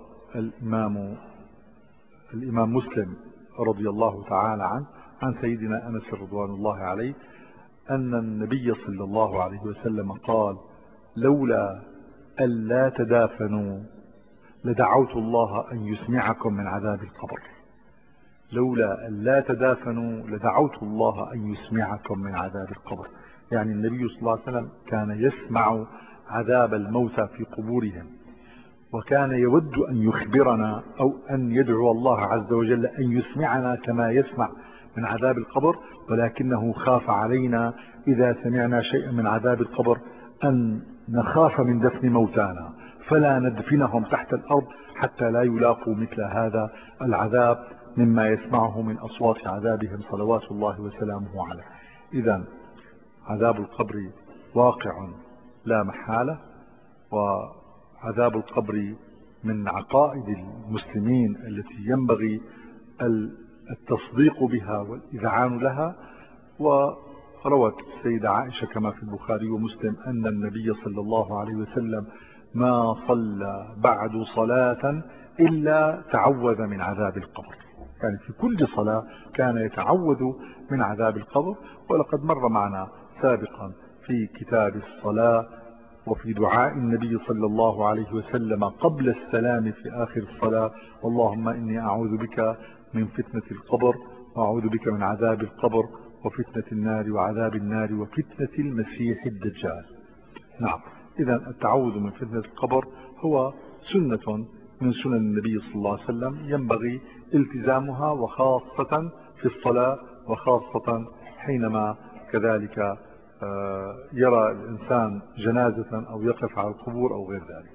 الإمام مسلم رضي الله تعالى عنه عن سيدنا أنس رضوان الله عليه أن النبي صلى الله عليه وسلم قال: لولا ألا تدافنوا لدعوت الله أن يسمعكم من عذاب القبر. لولا ألا تدافنوا لدعوت الله أن يسمعكم من عذاب القبر. يعني النبي صلى الله عليه وسلم كان يسمع عذاب الموتى في قبورهم، وكان يود أن يخبرنا أو أن يدعو الله عز وجل أن يسمعنا كما يسمع من عذاب القبر، ولكنه خاف علينا إذا سمعنا شيئا من عذاب القبر أن نخاف من دفن موتانا، فلا ندفنهم تحت الأرض حتى لا يلاقوا مثل هذا العذاب مما يسمعه من أصوات عذابهم صلوات الله وسلامه عليه. إذن عذاب القبر واقع لا محالة، وعذاب القبر من عقائد المسلمين التي ينبغي التصديق بها والإذعان لها. وروت السيدة عائشة كما في البخاري ومسلم أن النبي صلى الله عليه وسلم ما صلى بعد صلاة إلا تعوذ من عذاب القبر، يعني في كل صلاة كان يتعوذ من عذاب القبر. ولقد مر معنا سابقا في كتاب الصلاة وفي دعاء النبي صلى الله عليه وسلم قبل السلام في آخر الصلاة: اللهم إني أعوذ بك من فتنة القبر، وأعوذ بك من عذاب القبر، وفتنة النار وعذاب النار، وفتنة المسيح الدجال. نعم، إذن التعوذ من فتنة القبر هو سنة من سنن النبي صلى الله عليه وسلم ينبغي التزامها، وخاصة في الصلاة، وخاصة حينما كذلك يرى الإنسان جنازة أو يقف على القبور أو غير ذلك.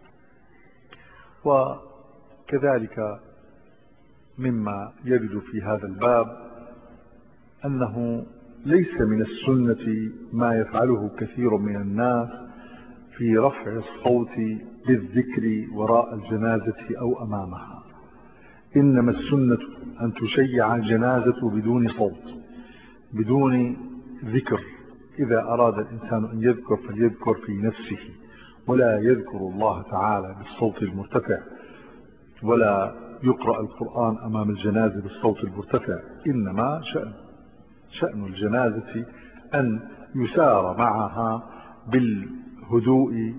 وكذلك مما يرد في هذا الباب أنه ليس من السنة ما يفعله كثير من الناس في رفع الصوت بالذكر وراء الجنازة أو أمامها، إنما السنة أن تشيع الجنازة بدون صوت، بدون ذكر. إذا أراد الإنسان أن يذكر فليذكر في نفسه، ولا يذكر الله تعالى بالصوت المرتفع، ولا يقرأ القرآن أمام الجنازة بالصوت المرتفع. إنما شأن الجنازة أن يسار معها بالهدوء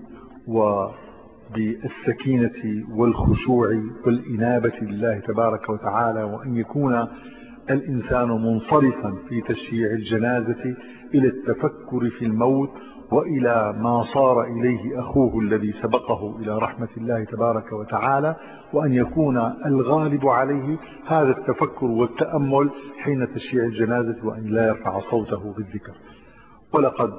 وبالسكينة والخشوع والإنابة لله تبارك وتعالى، وأن يكون الإنسان منصرفا في تشييع الجنازة إلى التفكر في الموت وإلى ما صار إليه أخوه الذي سبقه إلى رحمة الله تبارك وتعالى، وأن يكون الغالب عليه هذا التفكر والتأمل حين تشييع الجنازة، وأن لا يرفع صوته بالذكر. ولقد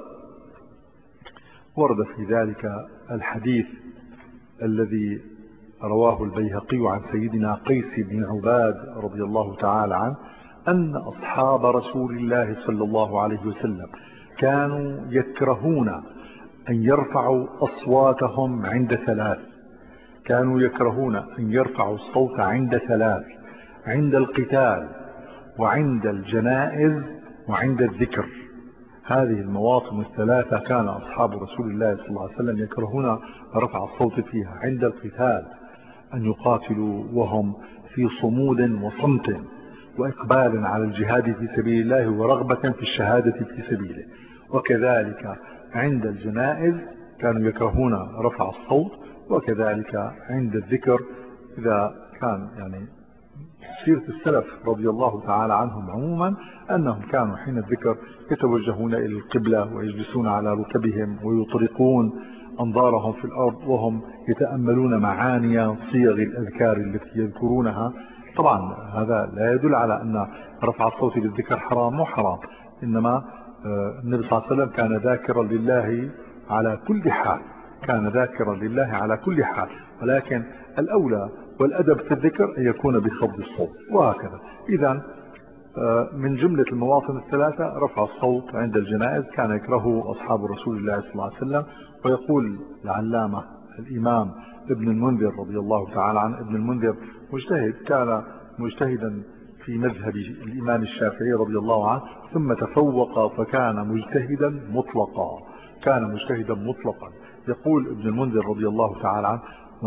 ورد في ذلك الحديث الذي رواه البيهقي عن سيدنا قيس بن عباد رضي الله تعالى عنه أن أصحاب رسول الله صلى الله عليه وسلم كانوا يكرهون أن يرفعوا أصواتهم عند ثلاث. كانوا يكرهون أن يرفعوا الصوت عند ثلاث: عند القتال، وعند الجنائز، وعند الذكر. هذه المواطن الثلاثة كان أصحاب رسول الله صلى الله عليه وسلم يكرهون رفع الصوت فيها: عند القتال، أن يقاتلوا وهم في صمود وصمت وإقبال على الجهاد في سبيل الله ورغبة في الشهادة في سبيله. وكذلك عند الجنائز كانوا يكرهون رفع الصوت، وكذلك عند الذكر. إذا كان يعني سيرة السلف رضي الله تعالى عنهم عموما أنهم كانوا حين الذكر يتوجهون إلى القبلة ويجلسون على ركبهم ويطرقون أنظارهم في الأرض وهم يتأملون معاني صيغ الأذكار التي يذكرونها. طبعا هذا لا يدل على أن رفع الصوت بالذكر حرام، مو حرام، إنما النبي صلى الله عليه وسلم كان ذاكرا لله على كل حال، كان ذاكرا لله على كل حال، ولكن الأولى والأدب في الذكر أن يكون بخفض الصوت، وهكذا. إذا من جملة المواطن الثلاثة رفع الصوت عند الجنائز كان يكرهه أصحاب رسول الله صلى الله عليه وسلم. ويقول العلامة الإمام ابن المنذر رضي الله تعالى عنه، ابن المنذر مجتهد، كان مجتهدا في مذهب الإمام الشافعي رضي الله عنه، ثم تفوق فكان مجتهدا مطلقا، كان مجتهدا مطلقا. يقول ابن المنذر رضي الله تعالى عنه: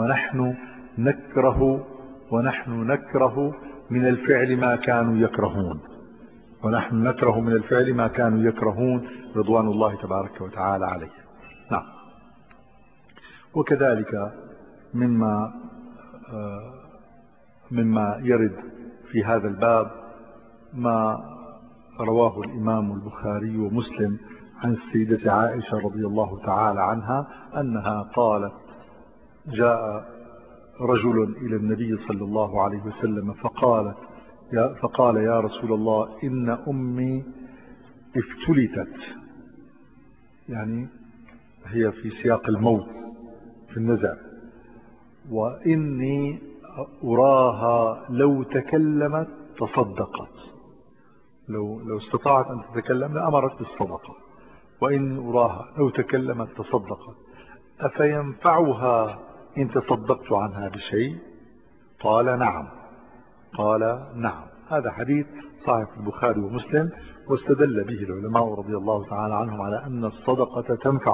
ونحن نكره من الفعل ما كانوا يكرهون، ونحن نكره من الفعل ما كانوا يكرهون رضوان الله تبارك وتعالى عليه. نعم. وكذلك مما يرد في هذا الباب ما رواه الإمام البخاري ومسلم عن السيدة عائشة رضي الله تعالى عنها أنها قالت: جاء رجل إلى النبي صلى الله عليه وسلم فقال: يا رسول الله، إن أمي افتلتت، يعني هي في سياق الموت في النزع، وإني أراها لو تكلمت تصدقت، لو استطاعت أن تتكلم لأمرت بالصدقة، وإني أراها لو تكلمت تصدقت، أفينفعها إن تصدقت عنها بشيء؟ قال: نعم. هذا حديث صحيح في البخاري ومسلم، واستدل به العلماء رضي الله تعالى عنهم على أن الصدقة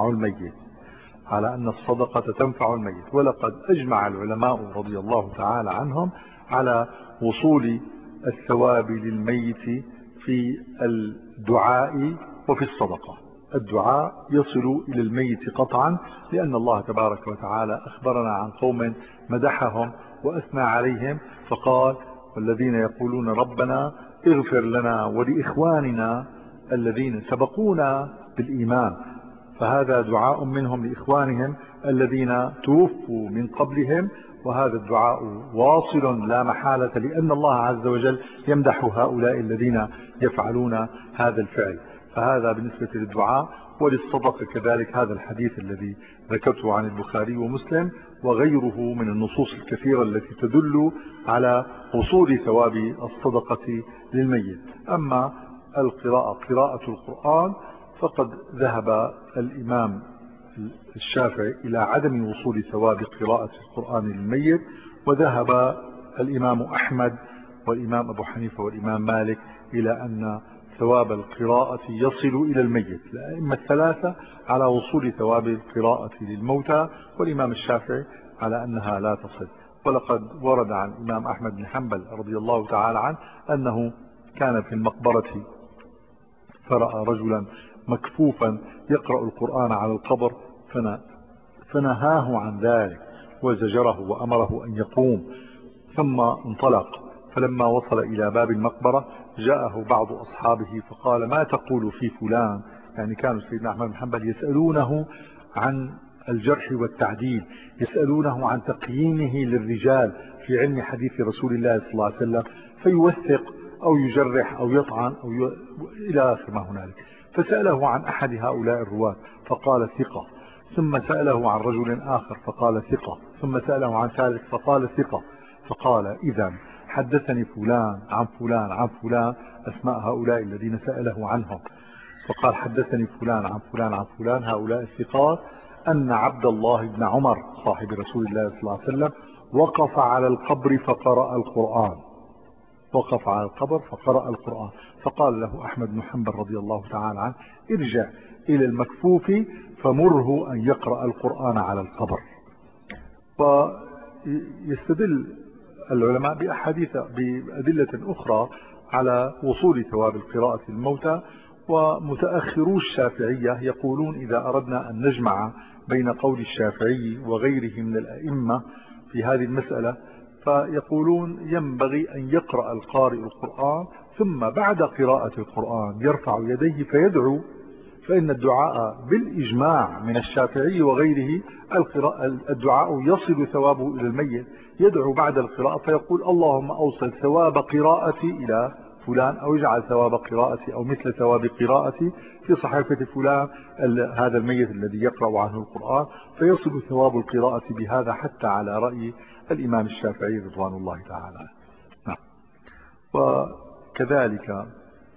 تنفع الميت، ولقد أجمع العلماء رضي الله تعالى عنهم على وصول الثواب للميت في الدعاء وفي الصدقة. الدعاء يصل إلى الميت قطعا، لأن الله تبارك وتعالى أخبرنا عن قوم مدحهم وأثنى عليهم فقال: والذين يقولون ربنا اغفر لنا ولإخواننا الذين سبقونا بالإيمان، فهذا دعاء منهم لإخوانهم الذين توفوا من قبلهم، وهذا الدعاء واصل لا محالة، لأن الله عز وجل يمدح هؤلاء الذين يفعلون هذا الفعل. فهذا بالنسبة للدعاء. وللصدقة كذلك هذا الحديث الذي ذكرته عن البخاري ومسلم وغيره من النصوص الكثيرة التي تدل على وصول ثواب الصدقة للميت. أما قراءة القرآن فقد ذهب الإمام الشافعي إلى عدم وصول ثواب قراءة القرآن للميت، وذهب الإمام أحمد والإمام أبو حنيفة والإمام مالك إلى أن ثواب القراءة يصل إلى الميت. الأئمة الثلاثة على وصول ثواب القراءة للموتى، والإمام الشافعي على أنها لا تصل. ولقد ورد عن الإمام أحمد بن حنبل رضي الله تعالى عنه أنه كان في المقبرة فرأى رجلا مكفوفا يقرأ القرآن على القبر فنهاه عن ذلك وزجره وأمره أن يقوم، ثم انطلق. فلما وصل إلى باب المقبرة جاءه بعض أصحابه فقال: ما تقول في فلان؟ يعني كانوا سيدنا أحمد بن حنبل يسألونه عن الجرح والتعديل، يسألونه عن تقييمه للرجال في علم حديث رسول الله صلى الله عليه وسلم، فيوثق أو يجرح أو يطعن إلى آخر ما هنالك. فسأله عن أحد هؤلاء الرواة فقال: ثقة. ثم سأله عن رجل آخر فقال: ثقة. ثم سأله عن ثالث فقال: ثقة. فقال: إذن حدثني فلان عن فلان عن فلان، أسماء هؤلاء الذين سأله عنهم، فقال: حدثني فلان عن فلان عن فلان، هؤلاء الثقات، أن عبد الله بن عمر صاحب رسول الله صلى الله عليه وسلم وقف على القبر فقرأ القرآن. فقال له أحمد بن حنبل رضي الله تعالى عنه: ارجع إلى المكفوف فمره أن يقرأ القرآن على القبر. ويستدل العلماء بأدلة أخرى على وصول ثواب القراءة للموتى. ومتأخرو الشافعية يقولون إذا أردنا أن نجمع بين قول الشافعي وغيره من الأئمة في هذه المسألة، فيقولون ينبغي أن يقرأ القارئ القرآن ثم بعد قراءة القرآن يرفع يديه فإن الدعاء بالإجماع من الشافعي وغيره الدعاء يصل ثوابه إلى الميت. يدعو بعد القراءة فيقول اللهم أوصل ثواب قراءتي إلى فلان، أو اجعل ثواب قراءتي أو مثل ثواب قراءتي في صحيفة فلان هذا الميت الذي يقرأ عنه القرآن، فيصل ثواب القراءة بهذا حتى على رأي الإمام الشافعي رضوان الله تعالى. نعم. وكذلك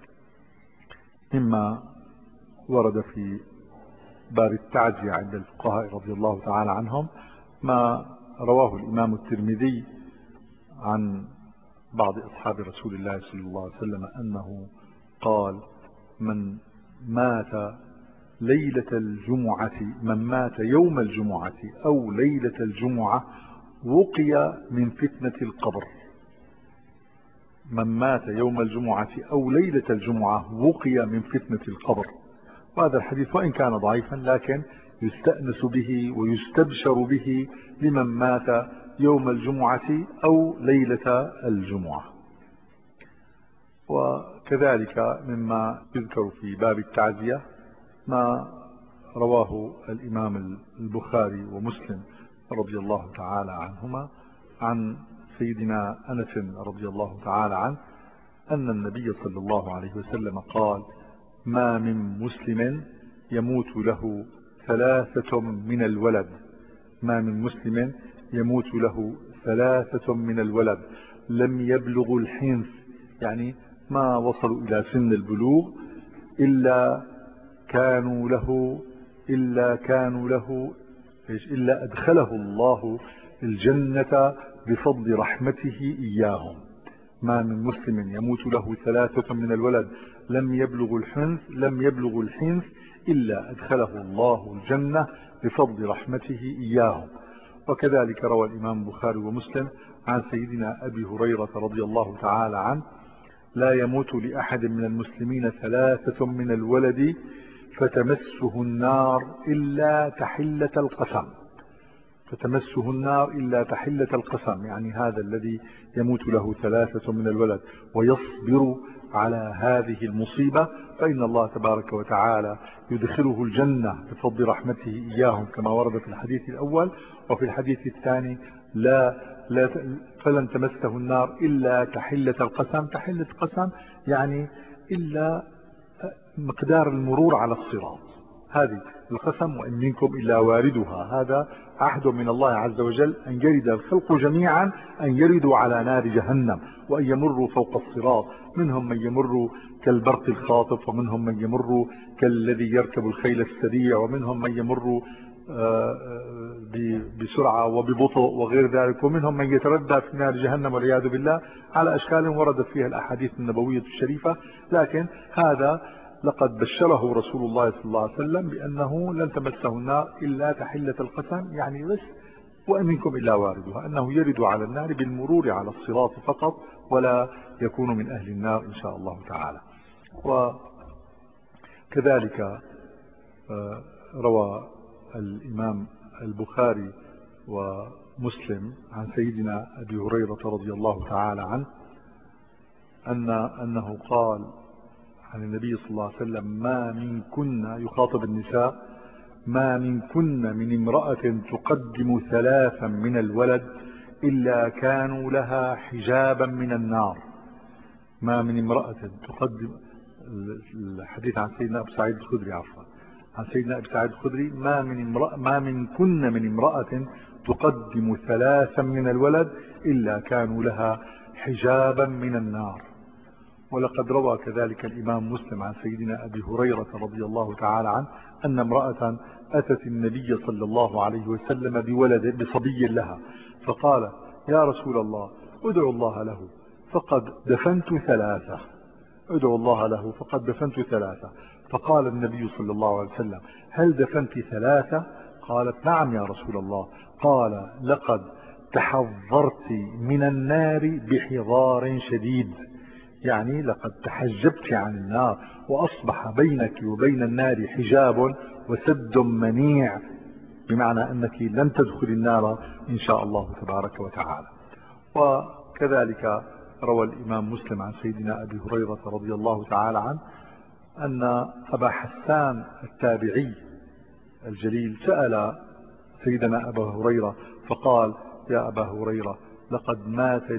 مما ورد في باب التعزية عند الفقهاء رضي الله تعالى عنهم ما رواه الإمام الترمذي عن بعض أصحاب رسول الله صلى الله عليه وسلم أنه قال من مات ليلة الجمعة، من مات يوم الجمعة أو ليلة الجمعة وقي من فتنة القبر. من مات يوم الجمعة أو ليلة الجمعة وقي من فتنة القبر. وهذا الحديث وإن كان ضعيفا لكن يستأنس به ويستبشر به لمن مات يوم الجمعة أو ليلة الجمعة. وكذلك مما يذكر في باب التعزية ما رواه الإمام البخاري ومسلم رضي الله تعالى عنهما عن سيدنا أنس رضي الله تعالى عنه أن النبي صلى الله عليه وسلم قال ما من مسلم يموت له 3 من الولد، ما من مسلم يموت له 3 من الولد لم يبلغ الحنث، يعني ما وصلوا إلى سن البلوغ إلا أدخله الله الجنة بفضل رحمته إياهم. ما من مسلم يموت له 3 من الولد لم يبلغ الحنث إلا أدخله الله الجنة بفضل رحمته إياهم. وكذلك روى الإمام البخاري ومسلم عن سيدنا أبي هريرة رضي الله تعالى عنه لا يموت لأحد من المسلمين 3 من الولد فتمسه النار إلا تحلة القسم، يعني هذا الذي يموت له 3 من الولد ويصبر على هذه المصيبة فإن الله تبارك وتعالى يدخله الجنة بفضل رحمته إياهم كما ورد في الحديث الأول. وفي الحديث الثاني فلن تمسه النار إلا تحلة القسم يعني إلا مقدار المرور على الصراط. هذه القسم وإن منكم إلا واردها، هذا عهد من الله عز وجل أن يرد الخلق جميعا أن يردوا على نار جهنم وأن يمروا فوق الصراط. منهم من يمر كالبرق الخاطف، ومنهم من يمر كالذي يركب الخيل السريع، ومنهم من يمر بسرعة وببطء وغير ذلك، ومنهم من يتردى في نار جهنم والعياذ بالله على أشكال وردت فيها الأحاديث النبوية الشريفة. لكن هذا لقد بشره رسول الله صلى الله عليه وسلم بأنه لن تمسه النار إلا تحلة القسم، يعني بس وإن منكم إلا واردها، أنه يرد على النار بالمرور على الصراط فقط ولا يكون من أهل النار إن شاء الله تعالى. وكذلك روى الإمام البخاري ومسلم عن سيدنا أبي هريرة رضي الله تعالى عنه أنه قال عن النبي صلى الله عليه وسلم ما من كنا، يخاطب النساء، ما من كنا من امرأة تقدم 3 من الولد إلا كانوا لها حجابا من النار. ما من امرأة تقدم، الحديث عن سيدنا أبو سعيد الخدري عن سيدنا أبي سعيد الخدري ما من كنا من امرأة تقدم 3 من الولد إلا كانوا لها حجابا من النار. ولقد روى كذلك الإمام مسلم عن سيدنا أبي هريرة رضي الله تعالى عنه أن امرأة أتت النبي صلى الله عليه وسلم بصبي لها فقال يا رسول الله ادعو الله له فقد دفنت 3. فقال النبي صلى الله عليه وسلم هل دفنت 3؟ قالت نعم يا رسول الله. قال لقد تحضرت من النار بحضار شديد، يعني لقد تحجبت عن النار وأصبح بينك وبين النار حجاب وسد منيع، بمعنى أنك لن تدخل النار إن شاء الله تبارك وتعالى. وكذلك روى الإمام مسلم عن سيدنا أبي هريرة رضي الله تعالى عنه أن أبا حسان التابعي الجليل سأل سيدنا أبا هريرة فقال: يا أبا هريرة، لقد مات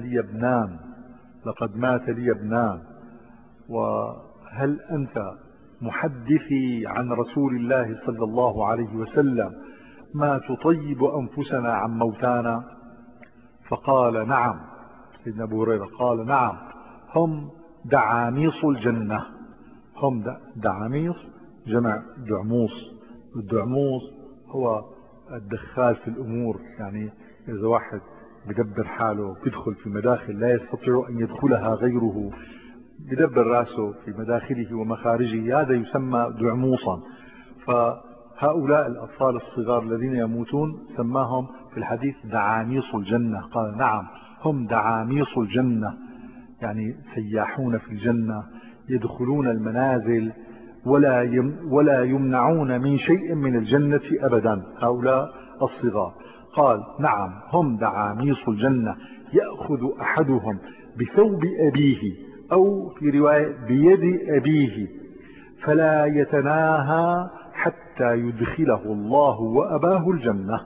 لي ابنان، وهل أنت محدثي عن رسول الله صلى الله عليه وسلم ما تطيب أنفسنا عن موتانا؟ فقال: نعم. سيدنا أبو هريرة قال: نعم، هم دعاميص الجنة. هم دعاميص جمع دعموس، الدعموس هو الدخال في الأمور، يعني إذا واحد بدبر حاله بيدخل في مداخل لا يستطيع أن يدخلها غيره، بدبر راسه في مداخله ومخارجه، هذا يسمى دعموصا. فهؤلاء الأطفال الصغار الذين يموتون سماهم في الحديث دعاميص الجنة. قال: نعم، هم دعاميص الجنة، يعني سياحون في الجنة، يدخلون المنازل ولا يمنعون من شيء من الجنة أبدا، هؤلاء الصغار. قال: نعم، هم دعاميص الجنة، يأخذ أحدهم بثوب أبيه أو في رواية بيد أبيه فلا يتناهى حتى يدخله الله وأباه الجنة.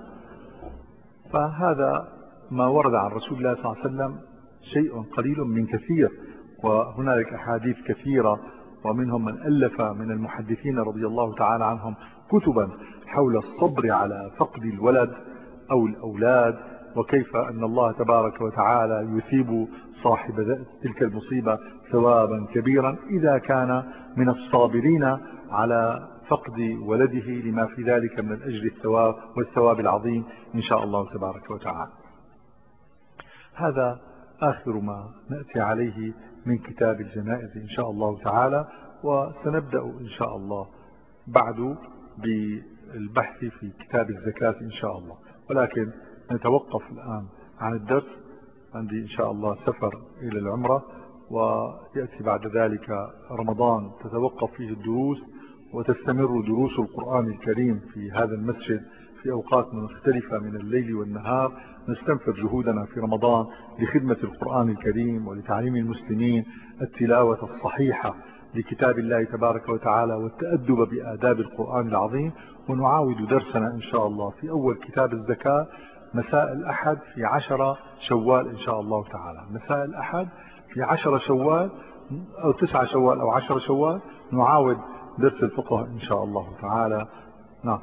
فهذا ما ورد عن رسول الله صلى الله عليه وسلم شيء قليل من كثير، وهنالك أحاديث كثيرة، ومنهم من ألف من المحدثين رضي الله تعالى عنهم كتبا حول الصبر على فقد الولد أو الأولاد، وكيف أن الله تبارك وتعالى يثيب صاحب تلك المصيبة ثوابا كبيرا إذا كان من الصابرين على فقد ولده، لما في ذلك من الأجر الثواب والثواب العظيم إن شاء الله تبارك وتعالى. هذا آخر ما نأتي عليه من كتاب الجنائز إن شاء الله تعالى، وسنبدأ إن شاء الله بعد بالبحث في كتاب الزكاة إن شاء الله، ولكن نتوقف الآن عن الدرس. عندي إن شاء الله سفر إلى العمرة، ويأتي بعد ذلك رمضان تتوقف فيه الدروس، وتستمر دروس القرآن الكريم في هذا المسجد في أوقات مختلفة من الليل والنهار. نستنفر جهودنا في رمضان لخدمة القرآن الكريم ولتعليم المسلمين التلاوة الصحيحة لكتاب الله تبارك وتعالى والتأدب بآداب القرآن العظيم. ونعاود درسنا إن شاء الله في أول كتاب الزكاة مساء الأحد في 10 شوال إن شاء الله تعالى، مساء الأحد في 10 شوال أو 9 شوال أو 10 شوال نعاود درس الفقه إن شاء الله تعالى. نعم.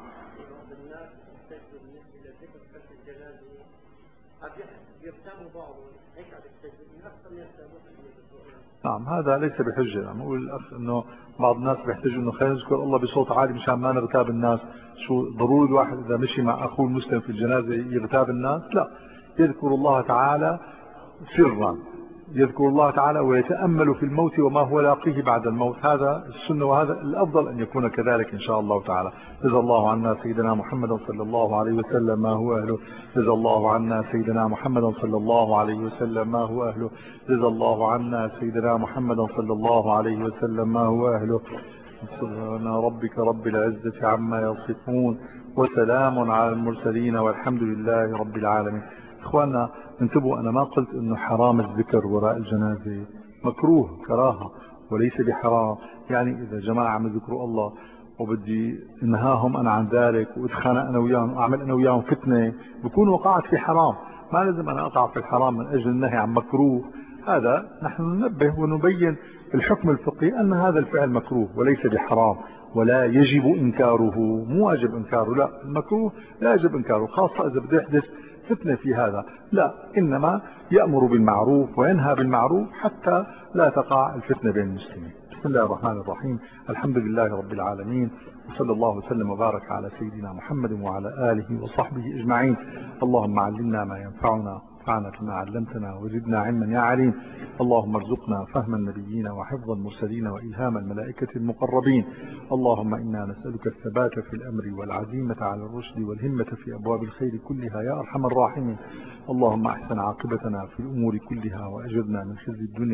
نعم، هذا ليس بحجة. نعم، يقول الأخ أنه بعض الناس بيحتاج أنه خلينا نذكر الله بصوت عالي مشان ما نغتاب الناس. شو ضروري الواحد إذا مشي مع أخوه المسلم في الجنازة يغتاب الناس؟ لا، يذكر الله تعالى سرا، يذكر الله تعالى ويتأمل في الموت وما هو لاقيه بعد الموت. هذا السنة، وهذا الأفضل أن يكون كذلك إن شاء الله تعالى. جزا الله عنا سيدنا محمد صلى الله عليه وسلم ما هو أهله. جزا الله عنا سيدنا محمد صلى الله عليه وسلم ما هو أهله. جزا الله عنا سيدنا محمد صلى الله عليه وسلم ما هو أهله. سبحان ربك رب العزة عما يصفون، وسلام على المرسلين، والحمد لله رب العالمين. إخواننا انتبهوا، أنا ما قلت أنه حرام الذكر وراء الجنازة، مكروه كراهة وليس بحرام. يعني إذا جماعة عم يذكروا الله وبدي انهاهم أنا عن ذلك واتخانق أنا وياهم وأعمل أنا وياهم فتنة، بكون وقعت في حرام. ما لازم أنا أقع في الحرام من أجل النهي عن مكروه. هذا نحن ننبه ونبين الحكم الفقهي أن هذا الفعل مكروه وليس بحرام، ولا يجب إنكاره. مو واجب إنكاره، لا، المكروه لا يجب إنكاره، خاصة إذا بده يحدث فتنة في هذا، لا، إنما يأمر بالمعروف وينهى بالمعروف حتى لا تقع الفتنة بين المسلمين. بسم الله الرحمن الرحيم. الحمد لله رب العالمين، وصلى الله وسلم وبارك على سيدنا محمد وعلى آله وصحبه أجمعين. اللهم علمنا ما ينفعنا، وانفعنا بما علمتنا، وزدنا علما يا عليم. اللهم ارزقنا فهم النبيين وحفظ المرسلين وإلهام الملائكة المقربين. اللهم إنا نسألك الثبات في الأمر والعزيمة على الرشد والهمة في أبواب الخير كلها يا أرحم الراحمين. اللهم أحسن عاقبتنا في الأمور كلها، وأجرنا من خزي الدنيا وعذاب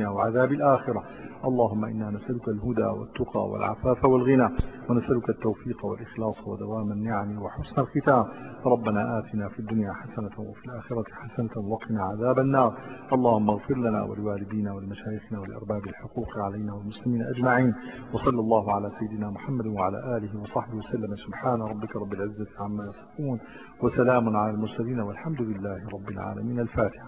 العذاب الآخرة. اللهم إنا نسألك الهدى والتقى والعفاف والغنى، ونسألك التوفيق والإخلاص ودوام النعم وحسن الختام. ربنا آتنا في الدنيا حسنة وفي الآخرة حسنة وقنا عذاب النار. اللهم اغفر لنا ولوالدينا ولمشايخنا ولأرباب الحقوق علينا والمسلمين أجمعين. وصلى الله على سيدنا محمد وعلى آله وصحبه وسلم. سبحان ربك رب العزة عما يصفون، وسلام على المرسلين، والحمد لله رب العالمين. الفاتحة.